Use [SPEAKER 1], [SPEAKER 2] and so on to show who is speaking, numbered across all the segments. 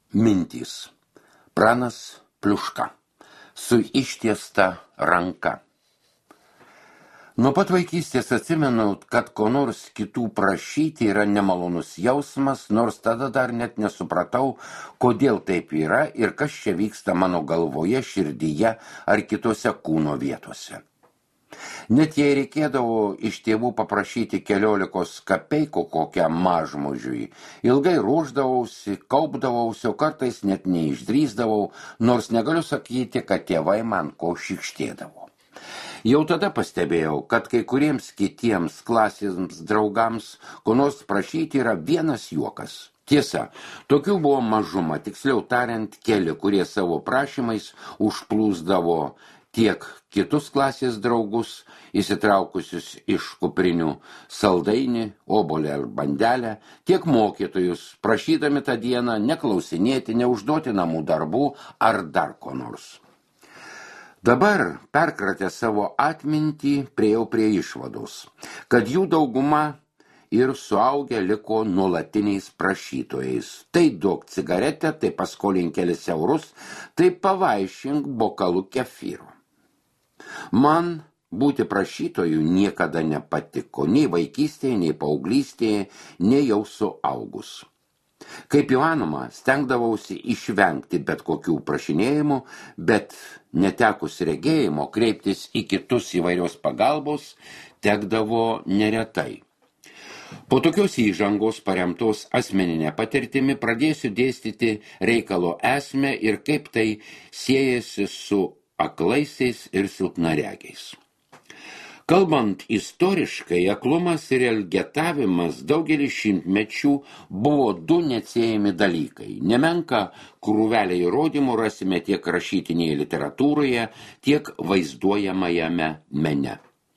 [SPEAKER 1] Mintys. Pranas Pliuška. Su ištiesta ranka. Nuo pat vaikystės atsimenu, kad ko nors kitų prašyti yra nemalonus jausmas, nors tada dar net nesupratau, kodėl taip yra ir kas čia vyksta mano galvoje, širdyje ar kitose kūno vietose. Net jei reikėdavo iš tėvų paprašyti 14 kapeikų kokiam mažmožiui, ilgai ruošdavausi, kaupdavausi, o kartais net neišdrįsdavau, nors negaliu sakyti, kad tėvai man ko šykštėdavo. Jau tada pastebėjau, kad kai kuriems kitiems klasės draugams ko nors prašyti yra vienas juokas. Tiesa, tokių buvo mažuma, tiksliau tariant, keli, kurie savo prašymais užplūsdavo tiek kitus klasės draugus, įsitraukusius iš kuprinių saldainį, obuolį ar bandelę, tiek mokytojus, prašydami tą dieną neklausinėti, neužduoti namų darbų ar dar ko nors. Dabar, perkratę savo atmintį, priėjau prie išvados, kad jų dauguma ir suaugę liko nuolatiniais prašytojais. Tai duok cigaretę, tai paskolink kelis eurus, tai pavaišink bokalu kefyro. Man būti prašytojų niekada nepatiko, nei vaikystėje, nei paauglystėje, nei jau suaugus. Kaip įmanoma, stengdavausi išvengti bet kokių prašinėjimų, bet netekus regėjimo kreiptis į kitus įvairios pagalbos tekdavo neretai. Po tokios įžangos paremtos asmeninė patirtimi pradėsiu dėstyti reikalo esmę ir kaip tai siejasi su aklaisiais ir silpnaregiais. Kalbant istoriškai, aklumas ir elgetavimas daugelį šimtmečių buvo du neatsiejami dalykai. Nemenka krūvelę įrodymų rasime tiek rašytinėje literatūroje, tiek vaizduojamajame mene.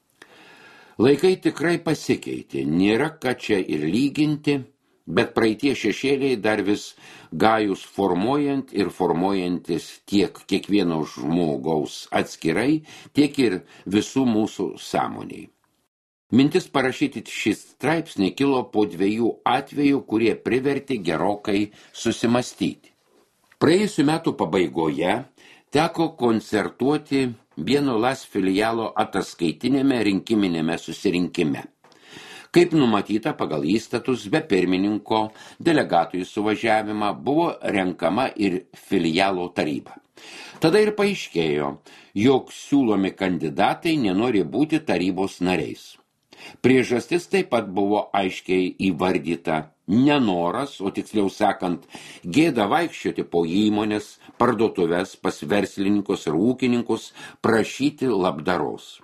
[SPEAKER 1] Laikai tikrai pasikeitė, nėra ką čia ir lyginti, bet praeitie šešėliai dar vis gajus formuojant ir formuojantis tiek kiekvieno žmogaus atskirai, tiek ir visų mūsų sąmoniai. Mintis parašyti šį straipsnį kilo po 2 atvejų, kurie privertė gerokai susimastyti. Praėjusių metų pabaigoje teko koncertuoti vieno LAS filialo ataskaitinėme rinkiminėme susirinkime. Kaip numatyta pagal įstatus, be pirmininko delegatų į suvažiavimą buvo renkama ir filialo taryba. Tada ir paaiškėjo, jog siūlomi kandidatai nenori būti tarybos nariais. Priežastis taip pat buvo aiškiai įvardyta nenoras, o tiksliau sakant, gėda vaikščioti po įmonės, parduotuves, pas verslininkus ir ūkininkus, prašyti labdaros.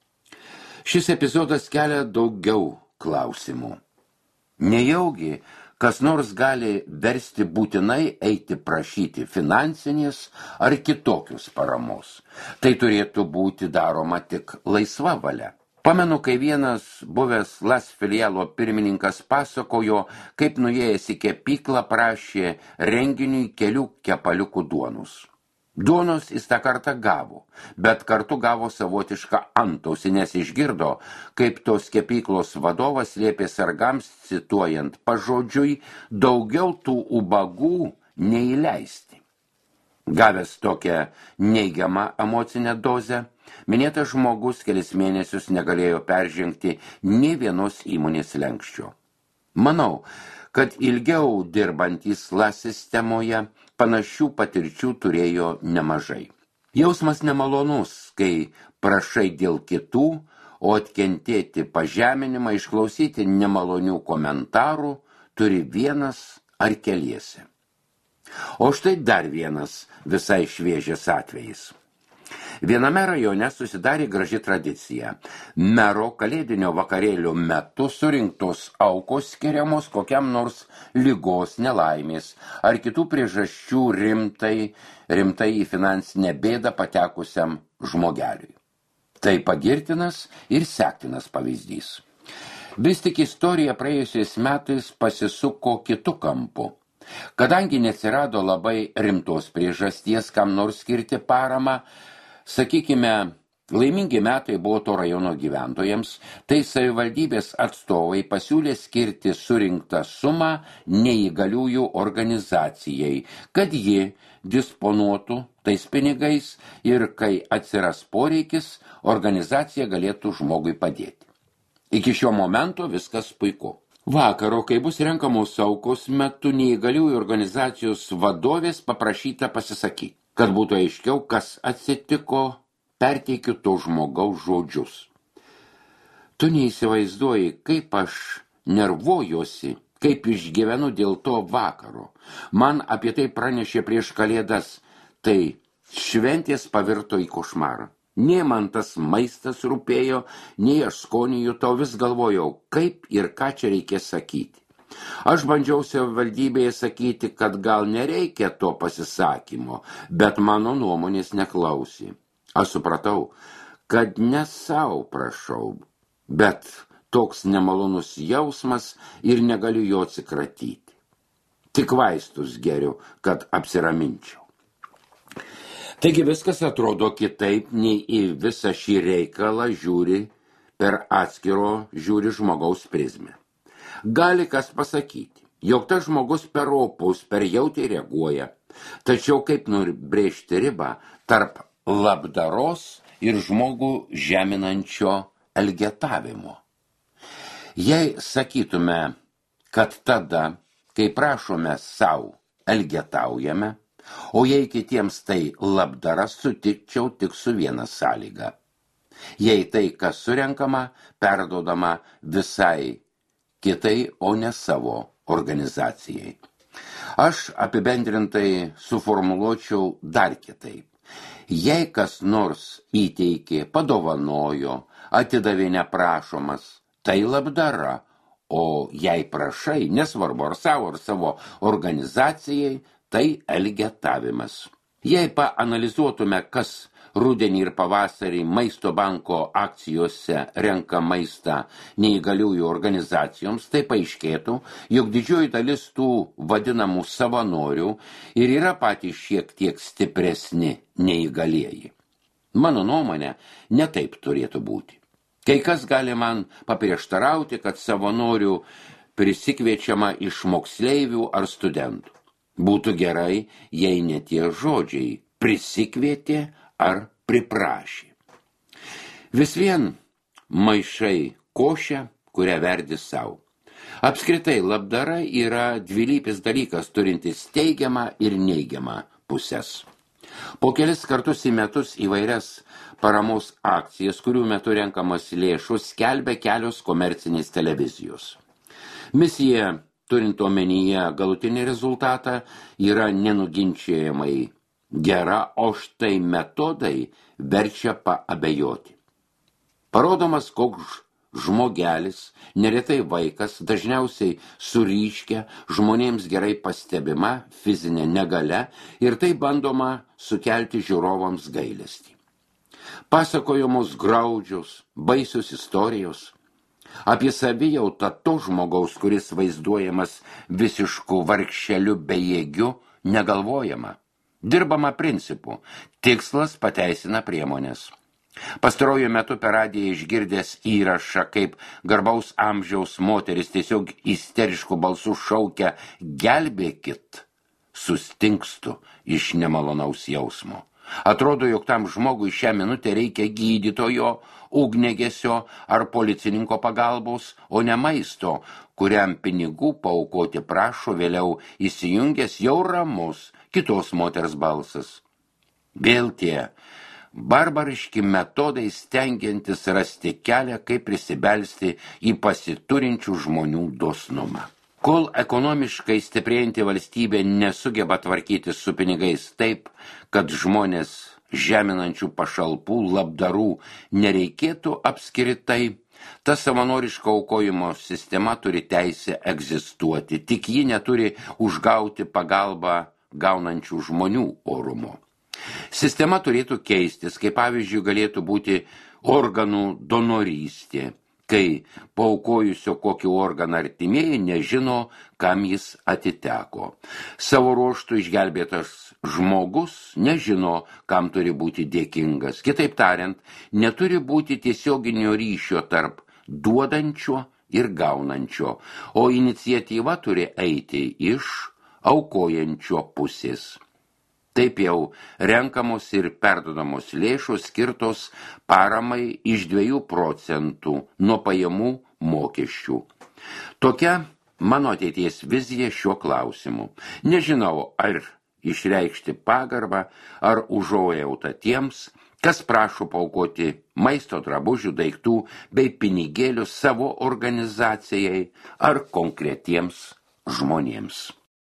[SPEAKER 1] Šis epizodas kelia daugiau klausimų. Nejaugi, kas nors gali versti būtinai eiti prašyti finansinės ar kitokius paramos. Tai turėtų būti daroma tik laisva valia. Pamenu, kai vienas buvęs LAS filialo pirmininkas pasakojo, kaip nuėjęs į kepyklą prašė renginiui kelių kepaliukų duonos. Duonos jis tą kartą gavo, bet kartu gavo savotišką antausį, nes išgirdo, kaip tos kepyklos vadovas liepė sargams, cituojant pažodžiui, daugiau tų ubagų neįleisti. Gavęs tokią neigiamą emocinę dozę, minėtas žmogus kelis mėnesius negalėjo peržengti nė vienos įmonės slenksčio. Manau, kad ilgiau dirbantys LAS sistemoje panašių patirčių turėjo nemažai. Jausmas nemalonus, kai prašai dėl kitų, o atkentėti pažeminimą, išklausyti nemalonių komentarų turi vienas ar keliesi. O štai dar vienas visai šviežias atvejis. Viename rajone susidarė graži tradicija. Mero kalėdinio vakarėlio metu surinktos aukos skiriamos kokiam nors ligos, nelaimės ar kitų priežasčių rimtai į finansinę bėdą patekusiam žmogeliui. Tai pagirtinas ir sektinas pavyzdys. Vis tik istorija praėjusiais metais pasisuko kitu kampu. Kadangi neatsirado labai rimtos priežasties kam nors skirti paramą, sakykime, Laimingi metai buvo to rajono gyventojams, tai savivaldybės atstovai pasiūlė skirti surinktą sumą neįgaliųjų organizacijai, kad ji disponuotų tais pinigais ir kai atsiras poreikis, organizacija galėtų žmogui padėti. Iki šio momento viskas puiku. Vakaro, kai bus renkamos aukos metu, neįgaliųjų organizacijos vadovės paprašyta pasisakyti, kad būtų aiškiau, kas atsitiko, perteikiu to žmogaus žodžius. Tu neįsivaizduoji, kaip aš nervuojuosi, kaip išgyvenu dėl to vakaro. Man apie tai pranešė prieš Kalėdas, tai šventės pavirto į košmarą. Nei man tas maistas rūpėjo, nei aš skonį jutau, vis galvojau, kaip ir ką čia reikės sakyti. Aš bandžiau savivaldybėje sakyti, kad gal nereikia to pasisakymo, bet mano nuomonės neklausė. Aš supratau, kad ne sau prašau, bet toks nemalonus jausmas ir negaliu jo atsikratyti. Tik vaistus geriu, kad apsiraminčiau. Taigi viskas atrodo kitaip, nei į visą šį reikalą žiūri žmogaus prizmę. Gali kas pasakyti, jog tas žmogus per opus, per jautriai reaguoja, tačiau kaip nubrėžti ribą tarp labdaros ir žmogų žeminančio elgetavimo. Jei sakytume, kad tada, kai prašome savo, elgetaujame, o jei kitiems tai labdara, sutikčiau tik su viena sąlyga. Jei tai, kas surenkama, perduodama visai kitai, o ne savo organizacijai. Aš apibendrintai suformuluočiau dar kitaip. Jei kas nors įteikė, padovanojo, atidavė neprašomas, tai labdara, o jei prašai, nesvarbu ar savo organizacijai, tai elgetavimas. Jei paanalizuotume, kas rudenį ir pavasarį Maisto banko akcijose renka maistą neįgaliųjų organizacijoms, tai paaiškėtų, jog didžioji dalis tų vadinamų savanorių ir yra patys šiek tiek stipresni neįgalieji. Mano nuomonė, ne taip turėtų būti. Kai kas gali man paprieštarauti, kad savanorių prisikviečiama iš moksleivių ar studentų. Būtų gerai, jei ne tie žodžiai prisikvietė ar priprašė. Vis vien maišai košę, kurią verdi savo. Apskritai, labdara yra dvilypis dalykas, turintis teigiamą ir neigiamą pusės. Po kelis kartus į metus įvairias paramos akcijas, kurių metu renkamas lėšus, skelbia kelios komercinės televizijos. Misija, turint omenyje galutinį rezultatą, yra nenuginčiamai gera, o štai metodai verčia paabejoti. Parodomas koks žmogelis, neretai vaikas, dažniausiai suryškia, žmonėms gerai pastebima fizinė negalia ir tai bandoma sukelti žiūrovams gailestį. Pasakojamos graudžios, baisios istorijos. Apie savijautą to žmogaus, kuris vaizduojamas visišku vargšeliu bejėgiu, negalvojama. Dirbama principu. Tikslas pateisina priemonės. Pastaruoju metu per radiją išgirdęs įrašą, kaip garbaus amžiaus moteris tiesiog isteriškų balsų šaukia gelbėkit, sustingstu iš nemalonaus jausmo. Atrodo, jog tam žmogui šią minutę reikia gydytojo, ugniagesio ar policininko pagalbos, o ne maisto, kuriam pinigų paaukoti prašo vėliau įsijungęs jau ramus kitos moters balsas. Vėl tie barbariški metodai stengiantis rasti kelią, kaip prisibelsti į pasiturinčių žmonių dosnumą. Kol ekonomiškai stiprėjanti valstybė nesugeba tvarkytis su pinigais taip, kad žmonės žeminančių pašalpų, labdarų nereikėtų apskritai, ta savanoriška aukojimo sistema turi teisę egzistuoti, tik ji neturi užgauti pagalbą gaunančių žmonių orumo. Sistema turėtų keistis, kaip pavyzdžiui galėtų būti organų donorystė, kai paaukojusio kokį organą artimieji nežino, kam jis atiteko. Savo ruožtų išgelbėtas žmogus nežino, kam turi būti dėkingas. Kitaip tariant, neturi būti tiesioginio ryšio tarp duodančio ir gaunančio, o iniciatyva turi eiti iš aukojančio pusės. Taip jau renkamos ir perdodamos lėšos skirtos paramai iš 2% nuo pajamų mokesčių. Tokia mano ateities vizija šiuo klausimu. Nežinau, ar išreikšti pagarbą, ar užuojautą tiems, kas prašo paaukoti maisto, drabužių, daiktų bei pinigėlių savo organizacijai ar konkretiems žmonėms.